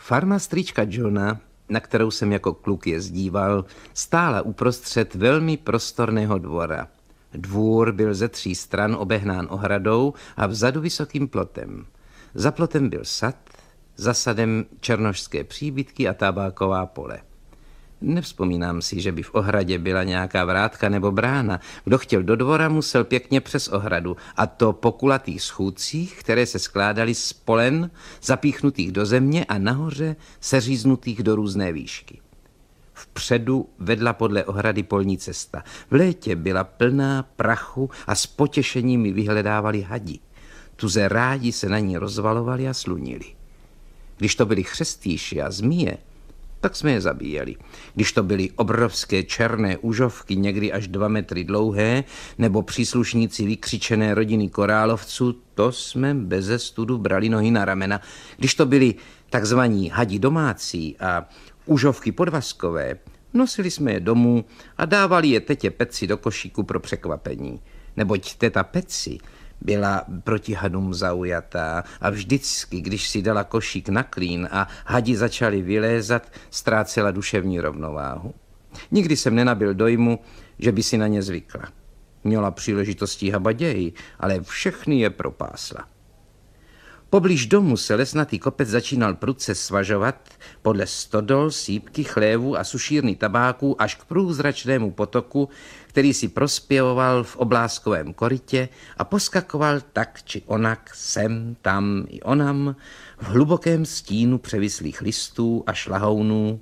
Farma strýčka Johna, na kterou jsem jako kluk jezdíval, stála uprostřed velmi prostorného dvora. Dvůr byl ze 3 stran obehnán ohradou a vzadu vysokým plotem. Za plotem byl sad, za sadem černošské příbytky a tabáková pole. Nevzpomínám si, že by v ohradě byla nějaká vrátka nebo brána. Kdo chtěl do dvora, musel pěkně přes ohradu, a to po kulatých schůdcích, které se skládaly z polen zapíchnutých do země a nahoře seříznutých do různé výšky. Vpředu vedla podle ohrady polní cesta. V létě byla plná prachu a s potěšením ji vyhledávali hadi. Tuze rádi se na ní rozvalovali a slunili. Když to byli chřestýši a zmije, tak jsme je zabíjeli. Když to byly obrovské černé užovky, někdy až 2 metry dlouhé, nebo příslušníci vykřičené rodiny korálovců, to jsme beze studu brali nohy na ramena. Když to byli takzvaní hadi domácí a užovky podvazkové, nosili jsme je domů a dávali je tetě Peci do košíku pro překvapení. Neboť teta Peci byla proti hadům zaujatá a vždycky, když si dala košík na klín a hadi začali vylézat, ztrácela duševní rovnováhu. Nikdy jsem nenabyl dojmu, že by si na ně zvykla. Měla příležitostí habaději, ale všechny je propásla. Poblíž domu se lesnatý kopec začínal prudce svažovat podle stodol, sýpky, chlévů a sušírny tabáků až k průzračnému potoku, který si prospěvoval v obláskovém korytě a poskakoval tak či onak sem, tam i onam v hlubokém stínu převislých listů a šlahounů.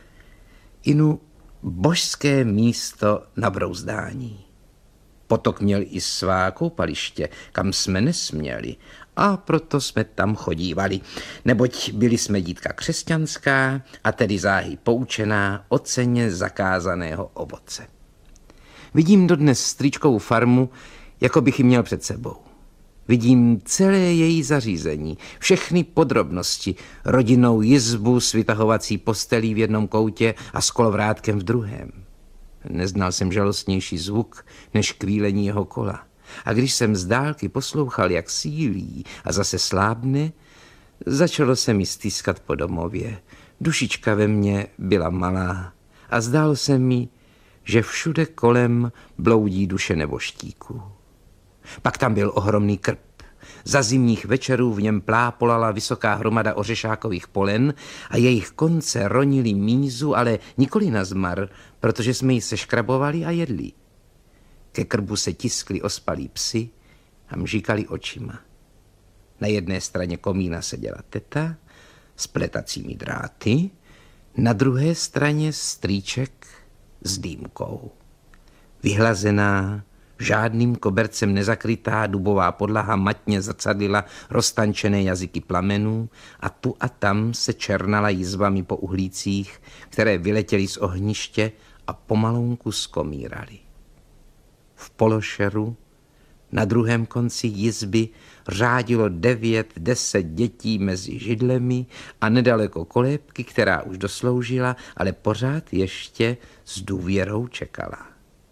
Inu božské místo na brouzdání. Potok měl i svá koupaliště, kam jsme nesměli, a proto jsme tam chodívali, neboť byli jsme dítka křesťanská a tedy záhy poučená o ceně zakázaného ovoce. Vidím dodnes strýčkovu farmu, jako bych ji měl před sebou. Vidím celé její zařízení, všechny podrobnosti, rodinnou jizbu s vytahovací postelí v jednom koutě a s kolovrátkem v druhém. Neznal jsem žalostnější zvuk, než kvílení jeho kola. A když jsem z dálky poslouchal, jak sílí a zase slábne, začalo se mi stýskat po domově. Dušička ve mně byla malá a zdálo se mi, že všude kolem bloudí duše neboštíků. Pak tam byl ohromný krb. Za zimních večerů v něm plápolala vysoká hromada ořešákových polen a jejich konce ronili mízu, ale nikoli na zmar, protože jsme ji seškrabovali a jedli. Ke krbu se tiskli ospalí psi a mžíkali očima. Na jedné straně komína seděla teta s pletacími dráty, na druhé straně strýček s dýmkou. Vyhlazená, žádným kobercem nezakrytá dubová podlaha matně zrcadlila roztančené jazyky plamenů a tu a tam se černala jizvami po uhlících, které vyletěly z ohniště a pomalonku skomíraly. V pološeru na druhém konci jizby řádilo 9-10 dětí mezi židlemi a nedaleko kolébky, která už dosloužila, ale pořád ještě s důvěrou čekala.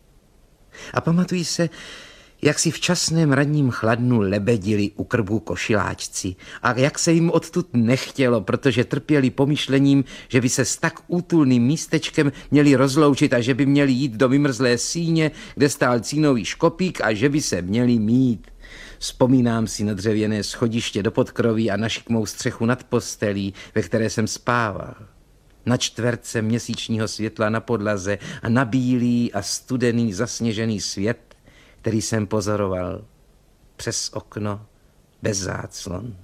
A pamatuji se, jak si v časném ranním chladnu lebedili u krbu košiláčci a jak se jim odtud nechtělo, protože trpěli pomyšlením, že by se s tak útulným místečkem měli rozloučit a že by měli jít do vymrzlé síně, kde stál cínový škopík a že by se měli mít. Vzpomínám si na dřevěné schodiště do podkroví a na šikmou střechu nad postelí, ve které jsem spával. Na čtverce měsíčního světla na podlaze a na bílý a studený zasněžený svět, který jsem pozoroval přes okno bez záclon.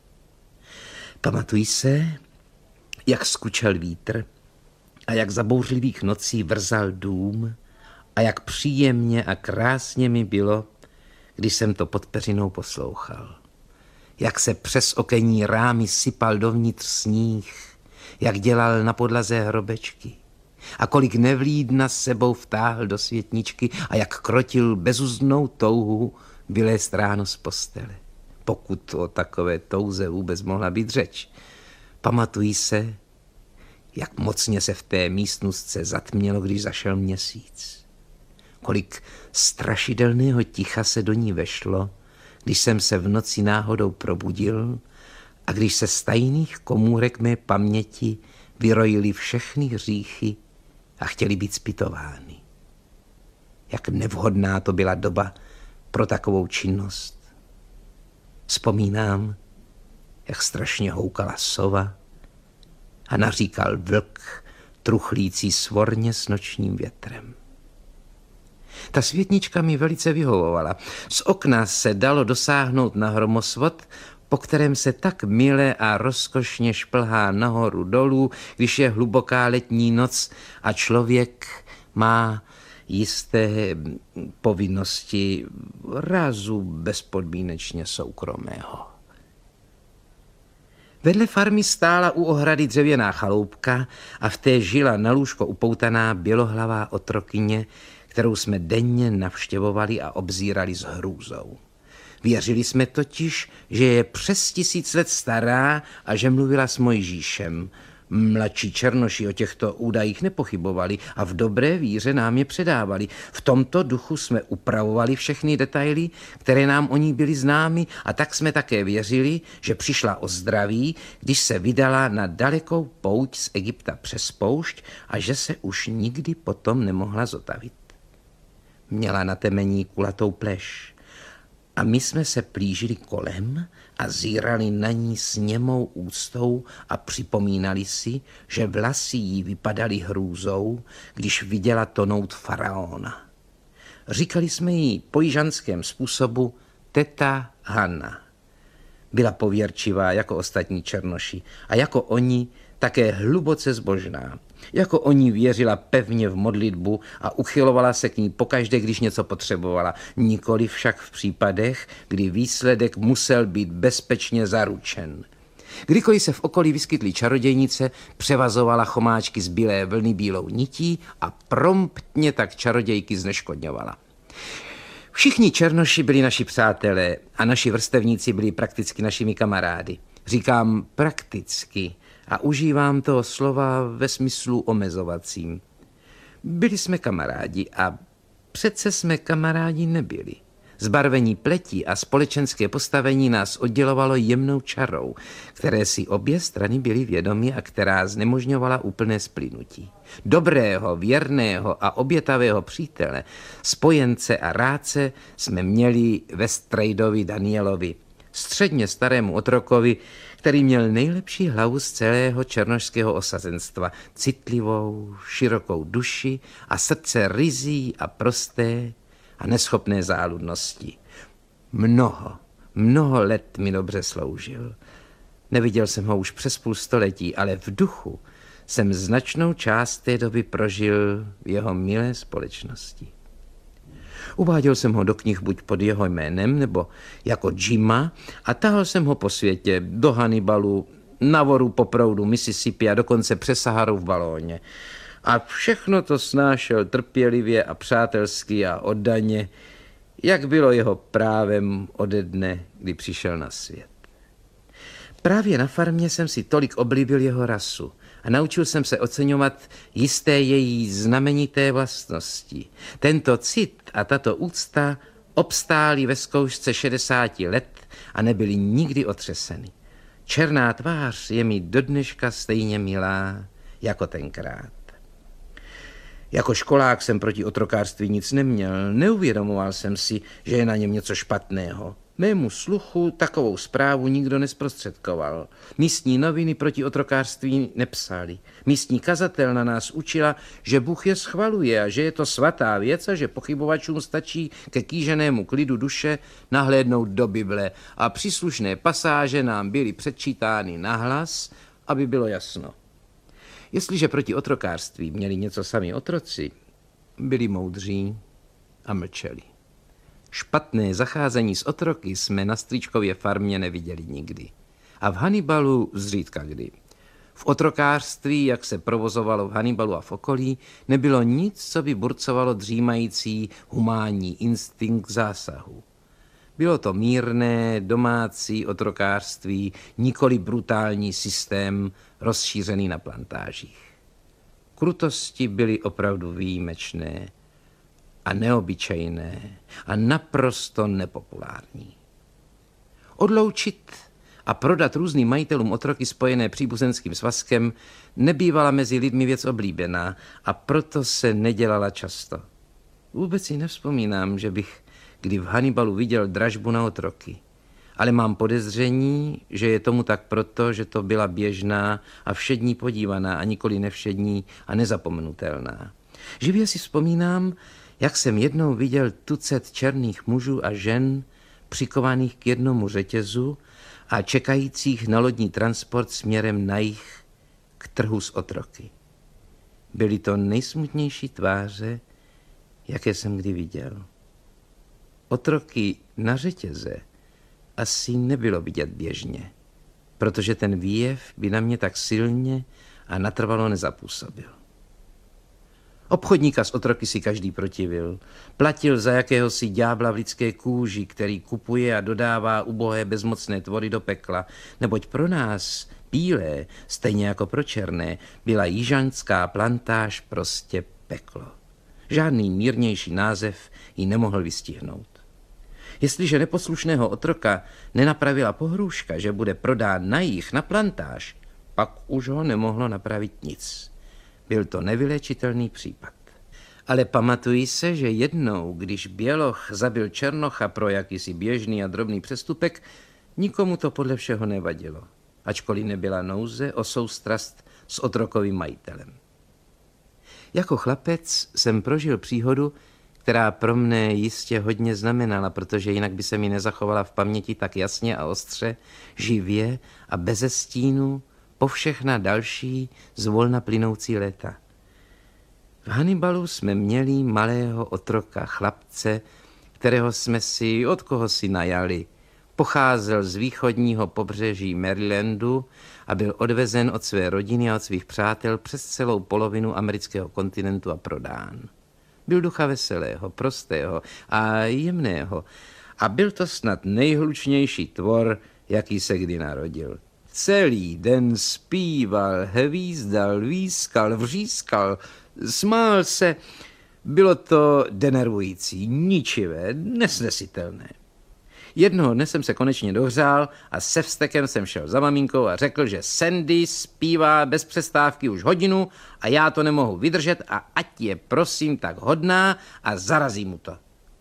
Pamatuji se, jak skučel vítr a jak za bouřlivých nocí vrzal dům a jak příjemně a krásně mi bylo, když jsem to pod peřinou poslouchal. Jak se přes okenní rámy sypal dovnitř sníh, jak dělal na podlaze hrobečky a kolik nevlídna s sebou vtáhl do světničky a jak krotil bezuznou touhu vylézt ráno z postele. Pokud o takové touze vůbec mohla být řeč. Pamatují se, jak mocně se v té místnostce zatmělo, když zašel měsíc. Kolik strašidelného ticha se do ní vešlo, když jsem se v noci náhodou probudil A když se z tajných komůrek mé paměti vyrojily všechny hříchy a chtěly být zpytovány. Jak nevhodná to byla doba pro takovou činnost. Vzpomínám, jak strašně houkala sova a naříkal vlk, truchlící svorně s nočním větrem. Ta světnička mi velice vyhovovala. Z okna se dalo dosáhnout na hromosvod, po kterém se tak mile a rozkošně šplhá nahoru dolů, když je hluboká letní noc a člověk má jisté povinnosti rázu bezpodmínečně soukromého. Vedle farmy stála u ohrady dřevěná chaloupka a v té žila na lůžko upoutaná bělohlavá otrokyně, kterou jsme denně navštěvovali a obzírali s hrůzou. Věřili jsme totiž, že je přes 1000 let stará a že mluvila s Mojžíšem. Mladší černoši o těchto údajích nepochybovali a v dobré víře nám je předávali. V tomto duchu jsme upravovali všechny detaily, které nám o ní byly známy, a tak jsme také věřili, že přišla o zdraví, když se vydala na dalekou pouť z Egypta přes poušť a že se už nikdy potom nemohla zotavit. Měla na temení kulatou pleš a my jsme se plížili kolem a zírali na ní s němou úctou a připomínali si, že vlasy jí vypadaly hrůzou, když viděla tonout faraona. Říkali jsme jí po jižanském způsobu teta Hana. Byla pověrčivá jako ostatní černoši a jako oni také hluboce zbožná. Jako oni věřila pevně v modlitbu a uchylovala se k ní pokaždé, když něco potřebovala. Nikoli však v případech, kdy výsledek musel být bezpečně zaručen. Kdykoliv se v okolí vyskytly čarodějnice, převazovala chomáčky z bílé vlny bílou nití a promptně tak čarodějky zneškodňovala. Všichni černoši byli naši přátelé a naši vrstevníci byli prakticky našimi kamarády. Říkám prakticky a užívám toho slova ve smyslu omezovacím. Byli jsme kamarádi a přece jsme kamarádi nebyli. Zbarvení pleti a společenské postavení nás oddělovalo jemnou čarou, které si obě strany byly vědomy a která znemožňovala úplné splynutí. Dobrého, věrného a obětavého přítele, spojence a rádce jsme měli ve Strejdovi Danielovi, středně starému otrokovi, který měl nejlepší hlavu z celého černošského osazenstva, citlivou, širokou duši a srdce ryzí a prosté a neschopné záludnosti. Mnoho let mi dobře sloužil. Neviděl jsem ho už přes půl století, ale v duchu jsem značnou část té doby prožil v jeho milé společnosti. Uváděl jsem ho do knih buď pod jeho jménem, nebo jako Jima a tahal jsem ho po světě, do Hannibalu, na voru po proudu Mississippi a dokonce přes Saharu v balóně. A všechno to snášel trpělivě a přátelsky a oddaně, jak bylo jeho právem ode dne, kdy přišel na svět. Právě na farmě jsem si tolik oblíbil jeho rasu a naučil jsem se oceňovat jisté její znamenité vlastnosti. Tento cit a tato úcta obstáli ve zkoušce 60 let a nebyli nikdy otřeseny. Černá tvář je mi do dneška stejně milá jako tenkrát. Jako školák jsem proti otrokářství nic neměl, neuvědomoval jsem si, že je na něm něco špatného. Mému sluchu takovou zprávu nikdo nesprostředkoval. Místní noviny proti otrokářství nepsali. Místní kazatel na nás učila, že Bůh je schvaluje a že je to svatá věc a že pochybovačům stačí ke kýženému klidu duše nahlédnout do Bible a příslušné pasáže nám byly předčítány nahlas, aby bylo jasno. Jestliže proti otrokářství měli něco sami otroci, byli moudří a mlčeli. Špatné zacházení s otroky jsme na strýčkově farmě neviděli nikdy. A v Hannibalu zřídka kdy. V otrokářství, jak se provozovalo v Hannibalu a v okolí, nebylo nic, co by burcovalo dřímající humánní instinkt zásahu. Bylo to mírné, domácí otrokářství, nikoli brutální systém rozšířený na plantážích. Krutosti byly opravdu výjimečné a neobyčejné a naprosto nepopulární. Odloučit a prodat různým majitelům otroky spojené příbuzenským svazkem nebývala mezi lidmi věc oblíbená a proto se nedělala často. Vůbec si nevzpomínám, že bych kdy v Hannibalu viděl dražbu na otroky. Ale mám podezření, že je tomu tak proto, že to byla běžná a všední podívaná a nikoli nevšední a nezapomenutelná. Živě si vzpomínám, jak jsem jednou viděl tucet černých mužů a žen přikovaných k jednomu řetězu a čekajících na lodní transport směrem na jih k trhu s otroky. Byly to nejsmutnější tváře, jaké jsem kdy viděl. Otroky na řetěze asi nebylo vidět běžně, protože ten výjev by na mě tak silně a natrvalo nezapůsobil. Obchodníka s otroky si každý protivil. Platil za jakéhosi ďábla v lidské kůži, který kupuje a dodává ubohé bezmocné tvory do pekla, neboť pro nás, bílé, stejně jako pro černé, byla jižanská plantáž prostě peklo. Žádný mírnější název ji nemohl vystihnout. Jestliže neposlušného otroka nenapravila pohrůžka, že bude prodán na jih, na plantáž, pak už ho nemohlo napravit nic. Byl to nevylečitelný případ. Ale pamatuji se, že jednou, když Běloch zabil Černocha pro jakýsi běžný a drobný přestupek, nikomu to podle všeho nevadilo, ačkoliv nebyla nouze o soustrast s otrokovým majitelem. Jako chlapec jsem prožil příhodu, která pro mne jistě hodně znamenala, protože jinak by se mi nezachovala v paměti tak jasně a ostře, živě a beze stínu po všechna další zvolna plynoucí léta. V Hannibalu jsme měli malého otroka, chlapce, kterého jsme si od koho si najali. Pocházel z východního pobřeží Marylandu a byl odvezen od své rodiny a od svých přátel přes celou polovinu amerického kontinentu a prodán. Byl ducha veselého, prostého a jemného a byl to snad nejhlučnější tvor, jaký se kdy narodil. Celý den zpíval, hvízdal, výskal, vřískal, smál se. Bylo to denervující, ničivé, nesnesitelné. Jednoho dne jsem se konečně dohřál a se vztekem jsem šel za maminkou a řekl, že Sandy zpívá bez přestávky už hodinu a já to nemohu vydržet a ať je prosím tak hodná a zarazí mu to.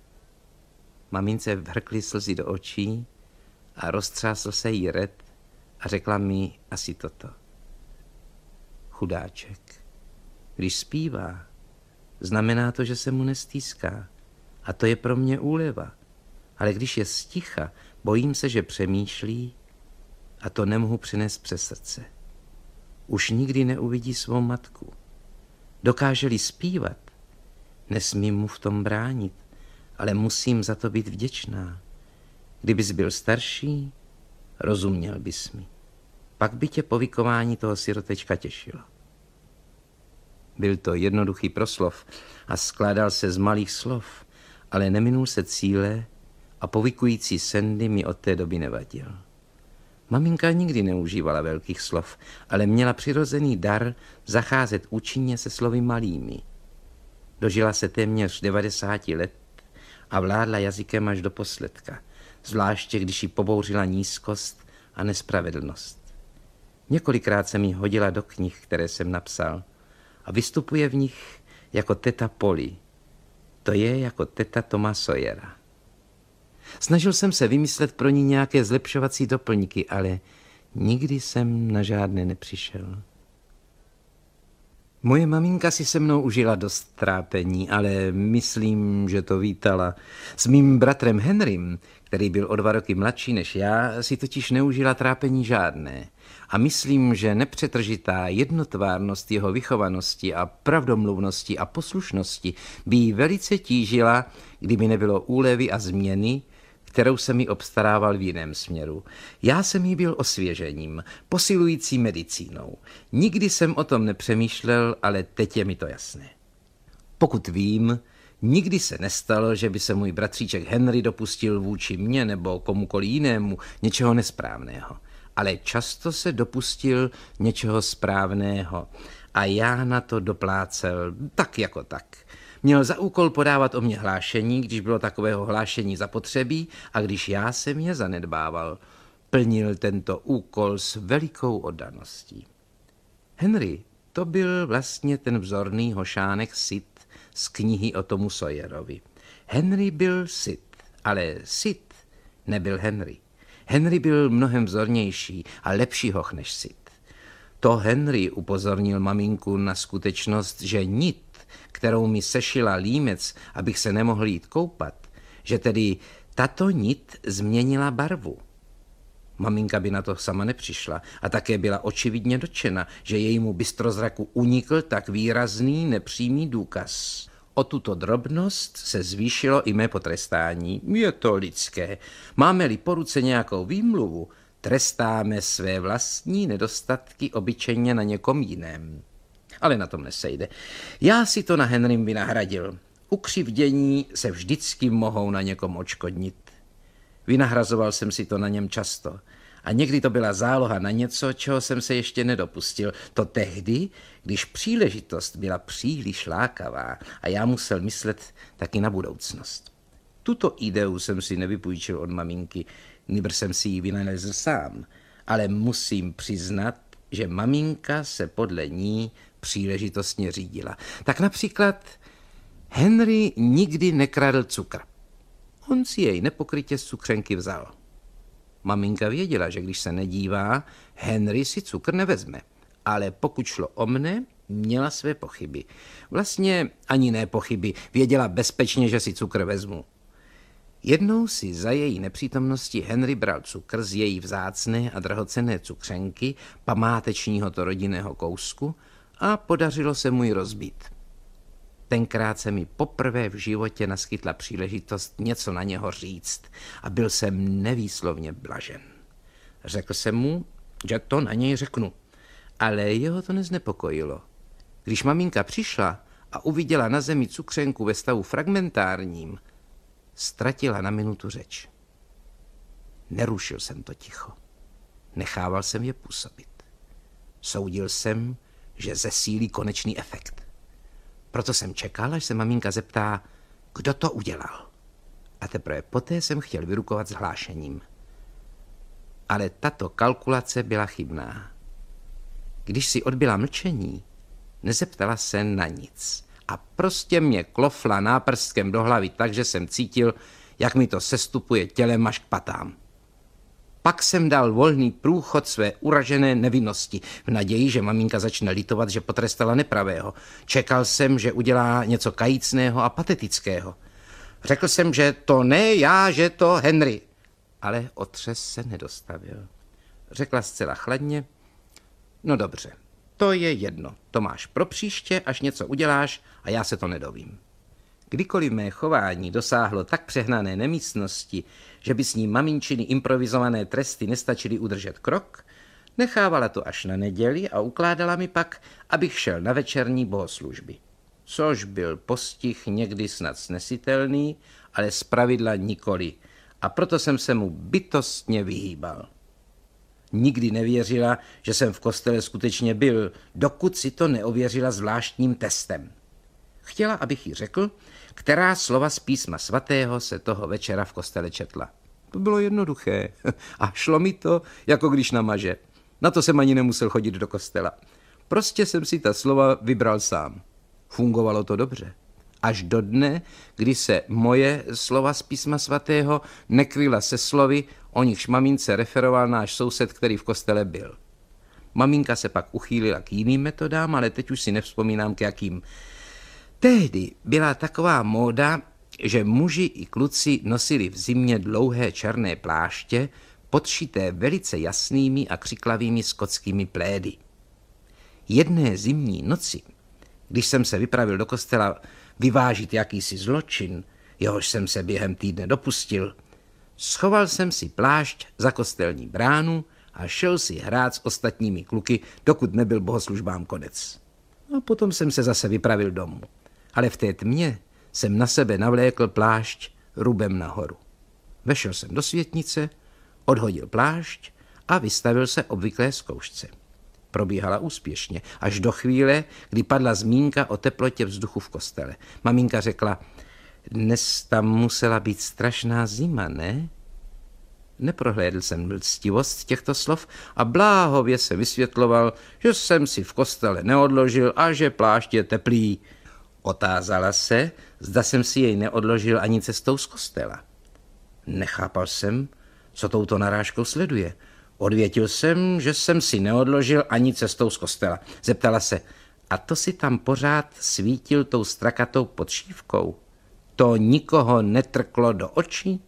Mamince vhrkly slzy do očí a roztřásl se jí red a řekla mi asi toto. Chudáček, když zpívá, znamená to, že se mu nestýská a to je pro mě úleva. Ale když je sticha, bojím se, že přemýšlí a to nemohu přinést přes srdce. Už nikdy neuvidí svou matku. Dokáže-li zpívat, nesmím mu v tom bránit, ale musím za to být vděčná. Kdybys byl starší, rozuměl bys mi. Pak by tě povykování toho sirotečka těšilo. Byl to jednoduchý proslov a skládal se z malých slov, ale neminul se cíle a povykující Sandy mi od té doby nevadil. Maminka nikdy neužívala velkých slov, ale měla přirozený dar zacházet účinně se slovy malými. Dožila se téměř 90 let a vládla jazykem až do posledka, zvláště když ji pobouřila nízkost a nespravedlnost. Několikrát se mi hodila do knih, které jsem napsal, a vystupuje v nich jako teta Polly. To je jako teta Toma Sawyera. Snažil jsem se vymyslet pro ní nějaké zlepšovací doplňky, ale nikdy jsem na žádné nepřišel. Moje maminka si se mnou užila dost trápení, ale myslím, že to vítala. S mým bratrem Henrym, který byl o 2 roky mladší než já, si totiž neužila trápení žádné. A myslím, že nepřetržitá jednotvárnost jeho vychovanosti a pravdomluvnosti a poslušnosti by jí velice tížila, kdyby nebylo úlevy a změny, kterou jsem mi obstarával v jiném směru. Já jsem jí byl osvěžením, posilující medicínou. Nikdy jsem o tom nepřemýšlel, ale teď je mi to jasné. Pokud vím, nikdy se nestalo, že by se můj bratříček Henry dopustil vůči mně nebo komukoli jinému něčeho nesprávného. Ale často se dopustil něčeho správného a já na to doplácel tak jako tak. Měl za úkol podávat o mě hlášení, když bylo takového hlášení zapotřebí a když já jsem je zanedbával. plnil tento úkol s velikou oddaností. Henry to byl vlastně ten vzorný hošánek Sid z knihy o Tomu Sawyerovi. Henry byl Sid, ale Sid nebyl Henry. Henry byl mnohem vzornější a lepší hoch než Sid. To Henry upozornil maminku na skutečnost, že nit, kterou mi sešila límec, abych se nemohl jít koupat, že tedy tato nit změnila barvu. Maminka by na to sama nepřišla a také byla očividně dotčena, že jejímu bystrozraku unikl tak výrazný nepřímý důkaz. O tuto drobnost se zvýšilo i mé potrestání. Je to lidské. Máme-li po ruce nějakou výmluvu, trestáme své vlastní nedostatky obyčejně na někom jiném. Ale na tom nesejde. Já si to na Henrym vynahradil. Ukřivdění se vždycky mohou na někom odškodnit. Vynahrazoval jsem si to na něm často. A někdy to byla záloha na něco, čeho jsem se ještě nedopustil. To tehdy, když příležitost byla příliš lákavá a já musel myslet taky na budoucnost. Tuto ideu jsem si nevypůjčil od maminky, nýbrž jsem si ji vynalezl sám. Ale musím přiznat, že maminka se podle ní příležitostně řídila. Tak například Henry nikdy nekradl cukr. On si jej nepokrytě z cukřenky vzal. Maminka věděla, že když se nedívá, Henry si cukr nevezme. Ale pokud šlo o mne, měla své pochyby. Vlastně ani ne pochyby, věděla bezpečně, že si cukr vezmu. Jednou si za její nepřítomnosti Henry bral cukr z její vzácné a drahocenné cukřenky, památečního to rodinného kousku, a podařilo se mu ji rozbít. Tenkrát se mi poprvé v životě naskytla příležitost něco na něho říct a byl jsem nevýslovně blažen. Řekl jsem mu, že to na něj řeknu, ale jeho to neznepokojilo. Když maminka přišla a uviděla na zemi cukřenku ve stavu fragmentárním, ztratila na minutu řeč. Nerušil jsem to ticho. Nechával jsem je působit. Soudil jsem, že zesílí konečný efekt. Proto jsem čekal, až se maminka zeptá, kdo to udělal. A teprve poté jsem chtěl vyrukovat s hlášením. Ale tato kalkulace byla chybná. Když si odbyla mlčení, nezeptala se na nic. A prostě mě klofla náprstkem do hlavy tak, že jsem cítil, jak mi to sestupuje tělem až k patám. Pak jsem dal volný průchod své uražené nevinnosti v naději, že maminka začne litovat, že potrestala nepravého. Čekal jsem, že udělá něco kajícného a patetického. Řekl jsem, že to ne já, že to Henry. Ale otřes se nedostavil. Řekla zcela chladně, no dobře, to je jedno, to máš pro příště, až něco uděláš a já se to nedovím. Kdykoliv mé chování dosáhlo tak přehnané nemístnosti, že by s ní maminčiny improvizované tresty nestačily udržet krok, nechávala to až na neděli a ukládala mi pak, abych šel na večerní bohoslužby. Což byl postih někdy snad snesitelný, ale zpravidla nikoli, a proto jsem se mu bytostně vyhýbal. Nikdy nevěřila, že jsem v kostele skutečně byl, dokud si to neověřila zvláštním testem. Chtěla, abych jí řekl, která slova z písma svatého se toho večera v kostele četla. To bylo jednoduché a šlo mi to, jako když na maže. Na to jsem ani nemusel chodit do kostela. Prostě jsem si ta slova vybral sám. Fungovalo to dobře. Až do dne, kdy se moje slova z písma svatého nekryla se slovy, o nichž mamince referoval náš soused, který v kostele byl. Maminka se pak uchýlila k jiným metodám, ale teď už si nevzpomínám k jakým. Tehdy byla taková móda, že muži i kluci nosili v zimě dlouhé černé pláště, podšité velice jasnými a křiklavými skotskými plédy. Jedné zimní noci, když jsem se vypravil do kostela vyvážit jakýsi zločin, jehož jsem se během týdne dopustil, schoval jsem si plášť za kostelní bránu a šel si hrát s ostatními kluky, dokud nebyl bohoslužbám konec. A potom jsem se zase vypravil domů. Ale v té tmě jsem na sebe navlékl plášť rubem nahoru. Vešel jsem do světnice, odhodil plášť a vystavil se obvyklé zkoušce. Probíhala úspěšně, až do chvíle, kdy padla zmínka o teplotě vzduchu v kostele. Maminka řekla, dnes tam musela být strašná zima, ne? Neprohlédl jsem lstivost těchto slov a bláhově se vysvětloval, že jsem si v kostele neodložil a že plášť je teplý. Otázala se, zda jsem si jej neodložil ani cestou z kostela. Nechápal jsem, co touto narážkou sleduje. Odvětil jsem, že jsem si neodložil ani cestou z kostela. Zeptala se, a to si tam pořád svítil tou strakatou podšívkou? To nikoho netrklo do očí?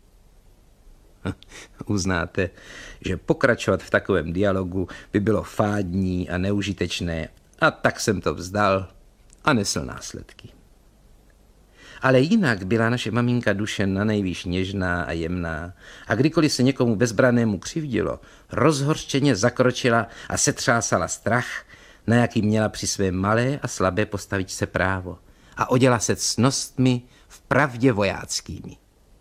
Uznáte, že pokračovat v takovém dialogu by bylo fádní a neužitečné, a tak jsem to vzdal a nesl následky. Ale jinak byla naše maminka duše nanejvýš něžná a jemná a kdykoliv se někomu bezbrannému křivdilo, rozhořčeně zakročila a setřásala strach, na jaký měla při své malé a slabé postavičce právo, a oděla se ctnostmi vpravdě vojáckými.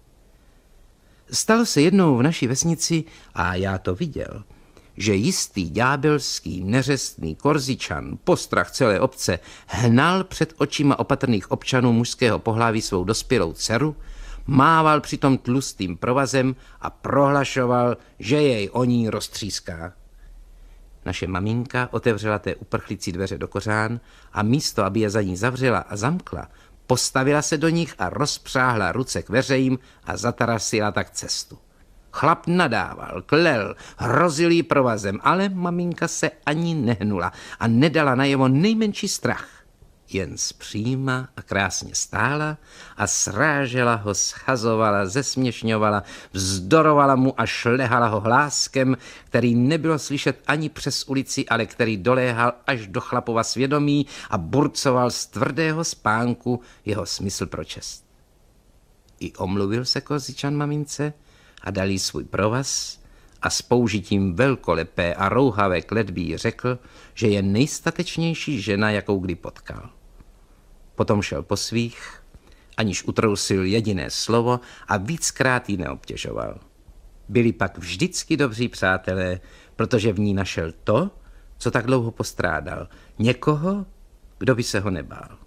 Stalo se jednou v naší vesnici, a já to viděl, že jistý ďábelský neřestný Korzičan, postrach celé obce, hnal před očima opatrných občanů mužského pohlaví svou dospělou dceru, mával přitom tlustým provazem a prohlašoval, že jej o ní roztříská. Naše maminka otevřela té uprchlicí dveře do kořán a místo, aby je za ní zavřela a zamkla, postavila se do nich a rozpřáhla ruce k veřejím a zatarasila tak cestu. Chlap nadával, klel, hrozil jí provazem, ale maminka se ani nehnula a nedala najevo nejmenší strach. Jen zpříma a krásně stála a srážela ho, schazovala, zesměšňovala, vzdorovala mu a šlehala ho hláskem, který nebylo slyšet ani přes ulici, ale který doléhal až do chlapova svědomí a burcoval z tvrdého spánku jeho smysl pro čest. I omluvil se Korzičan mamince a dal jí svůj provaz a s použitím velkolepé a rouhavé kletby jí řekl, že je nejstatečnější žena, jakou kdy potkal. Potom šel po svých, aniž utrousil jediné slovo a víckrát ji neobtěžoval. Byli pak vždycky dobří přátelé, protože v ní našel to, co tak dlouho postrádal. Někoho, kdo by se ho nebál.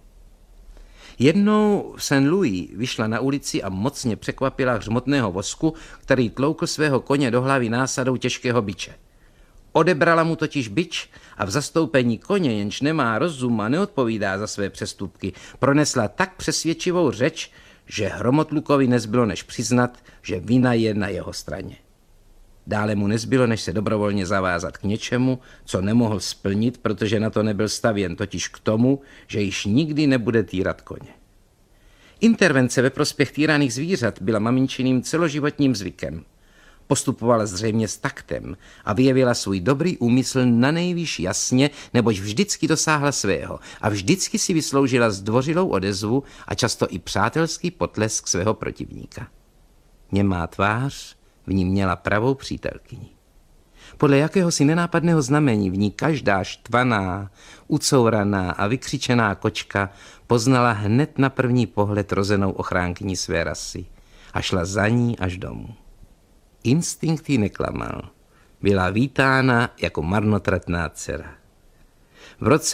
Jednou v St. Louis vyšla na ulici a mocně překvapila hřmotného vosku, který tloukl svého koně do hlavy násadou těžkého biče. Odebrala mu totiž bič a v zastoupení koně, jenž nemá rozum a neodpovídá za své přestupky, pronesla tak přesvědčivou řeč, že Hromotlukovi nezbylo než přiznat, že vina je na jeho straně. Dále mu nezbylo, než se dobrovolně zavázat k něčemu, co nemohl splnit, protože na to nebyl stavěn, totiž k tomu, že již nikdy nebude týrat koně. Intervence ve prospěch týraných zvířat byla maminčiným celoživotním zvykem. Postupovala zřejmě s taktem a vyjevila svůj dobrý úmysl nanejvýš jasně, nebož vždycky dosáhla svého a vždycky si vysloužila zdvořilou odezvu a často i přátelský potlesk svého protivníka. Němá tvář v ní měla pravou přítelkyni. Podle jakéhosi nenápadného znamení v ní každá štvaná, ucouraná a vykřičená kočka poznala hned na první pohled rozenou ochránkyni své rasy a šla za ní až domů. Instinkt jí neklamal. Byla vítána jako marnotratná dcera. V roce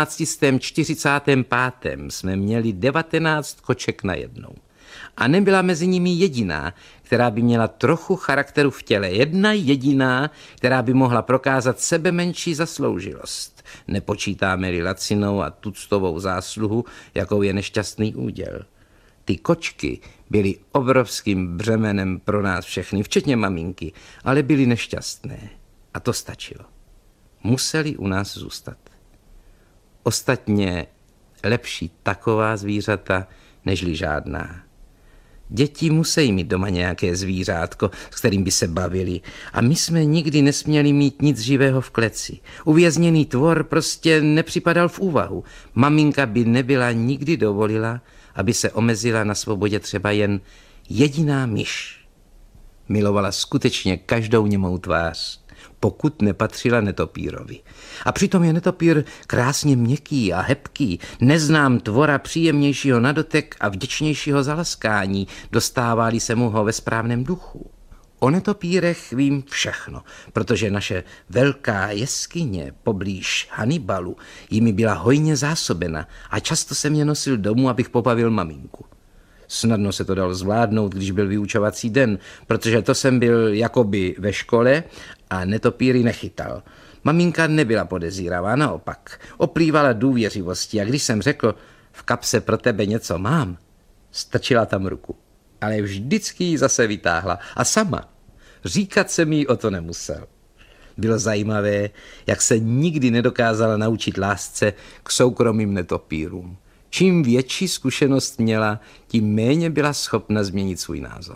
1845 jsme měli 19 koček najednou. A nebyla mezi nimi jediná, která by měla trochu charakteru v těle. Jedna jediná, která by mohla prokázat sebemenší zasloužilost. Nepočítáme-li lacinou a tuctovou zásluhu, jakou je nešťastný úděl. Ty kočky byly obrovským břemenem pro nás všechny, včetně maminky, ale byly nešťastné. A to stačilo. Museli u nás zůstat. Ostatně lepší taková zvířata, nežli žádná. Děti musí mít doma nějaké zvířátko, s kterým by se bavili. A my jsme nikdy nesměli mít nic živého v kleci. Uvězněný tvor prostě nepřipadal v úvahu. Maminka by nebyla nikdy dovolila, aby se omezila na svobodě třeba jen jediná myš. Milovala skutečně každou němou tvář, pokud nepatřila netopírovi. A přitom je netopír krásně měkký a hebký. Neznám tvora příjemnějšího na dotek a vděčnějšího zalaskání, dostává-li se mu ho ve správném duchu. O netopírech vím všechno, protože naše velká jeskyně poblíž Hannibalu jimi byla hojně zásobena a často jsem je nosil domů, abych pobavil maminku. Snadno se to dalo zvládnout, když byl vyučovací den, protože to jsem byl jakoby ve škole a netopíry nechytal. Maminka nebyla podezíravá, naopak. Oplývala důvěřivostí a když jsem řekl, v kapse pro tebe něco mám, strčila tam ruku. Ale vždycky ji zase vytáhla a sama. Říkat jsem jí o to nemusel. Bylo zajímavé, jak se nikdy nedokázala naučit lásce k soukromým netopírům. Čím větší zkušenost měla, tím méně byla schopna změnit svůj názor.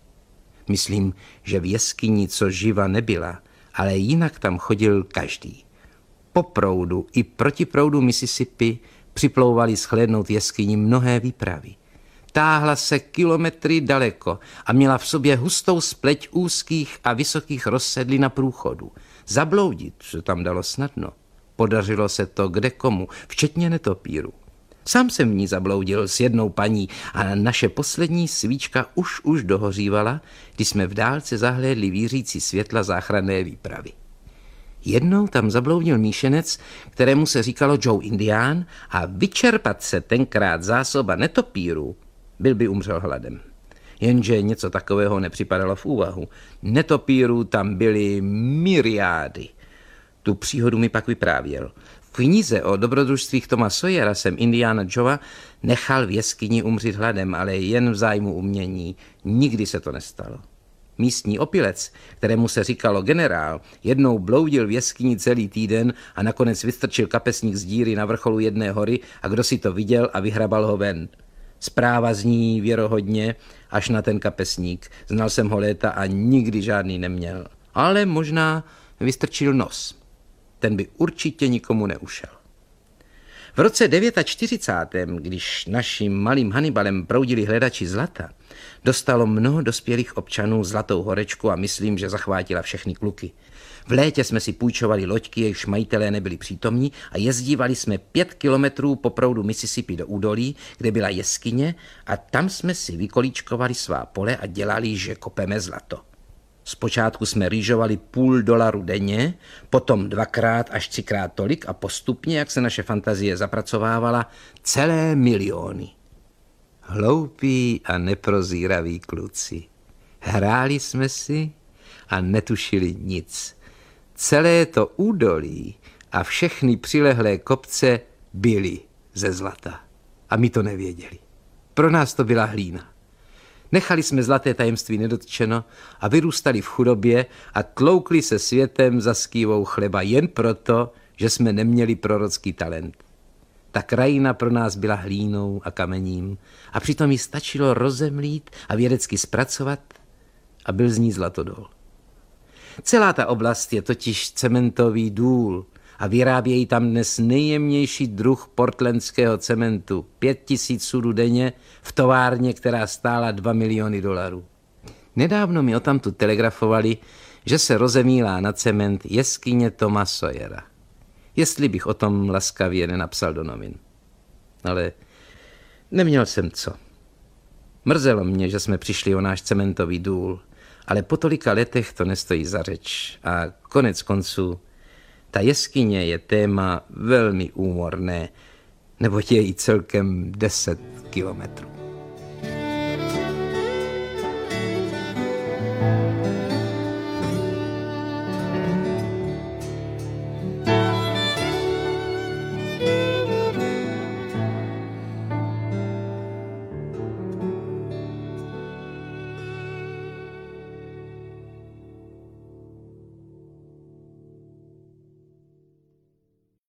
Myslím, že v jeskyni co živa nebyla, ale jinak tam chodil každý. Po proudu i proti proudu Mississippi připlouvali shlédnout jeskyni mnohé výpravy. Táhla se kilometry daleko a měla v sobě hustou spleť úzkých a vysokých rozsedlin na průchodu. Zabloudit se tam dalo snadno. Podařilo se to kdekomu, včetně netopíru. Sám jsem v ní zabloudil s jednou paní a naše poslední svíčka už dohořívala, když jsme v dálce zahlédli vířící světla záchranné výpravy. Jednou tam zabloudil míšenec, kterému se říkalo Joe Indián a vyčerpat se tenkrát zásoba netopírů, byl by umřel hladem. Jenže něco takového nepřipadalo v úvahu. Netopírů tam byly myriády. Tu příhodu mi pak vyprávěl. V knize o dobrodružstvích Toma Sawyera jsem Indiana Joea nechal v jeskyni umřít hladem, ale jen v zájmu umění. Nikdy se to nestalo. Místní opilec, kterému se říkalo generál, jednou bloudil v jeskyni celý týden a nakonec vystrčil kapesník z díry na vrcholu jedné hory a kdo si to viděl a vyhrabal ho ven. Zpráva zní věrohodně až na ten kapesník. Znal jsem ho léta a nikdy žádný neměl. Ale možná vystrčil nos. Ten by určitě nikomu neušel. V roce 49, když naším malým Hannibalem proudili hledači zlata, dostalo mnoho dospělých občanů zlatou horečku a myslím, že zachvátila všechny kluky. V létě jsme si půjčovali loďky, jejichž majitelé nebyli přítomní a jezdívali jsme 5 kilometrů po proudu Mississippi do údolí, kde byla jeskyně a tam jsme si vykolíčkovali svá pole a dělali, že kopeme zlato. Zpočátku jsme rýžovali $0,5 denně, potom 2x až 3x tolik a postupně, jak se naše fantazie zapracovávala, celé miliony. Hloupí a neprozíraví kluci. Hráli jsme si a netušili nic. Celé to údolí a všechny přilehlé kopce byly ze zlata. A my to nevěděli. Pro nás to byla hlína. Nechali jsme zlaté tajemství nedotčeno a vyrůstali v chudobě a tloukli se světem za skývou chleba jen proto, že jsme neměli prorocký talent. Ta krajina pro nás byla hlínou a kamením a přitom ji stačilo rozemlít a vědecky zpracovat a byl z ní zlatodol. Celá ta oblast je totiž cementový důl a vyrábějí tam dnes nejjemnější druh portlandského cementu, 5000 sudů denně v továrně, která stála $2 miliony. Nedávno mi odtamtud telegrafovali, že se rozemílá na cement jeskyně Toma Sawyera. Jestli bych o tom laskavě nenapsal do novin. Ale neměl jsem co. Mrzelo mě, že jsme přišli o náš cementový důl, ale po tolika letech to nestojí za řeč a konec konců ta jeskyně je téma velmi úmorné, neboť je jí celkem 10 kilometrů.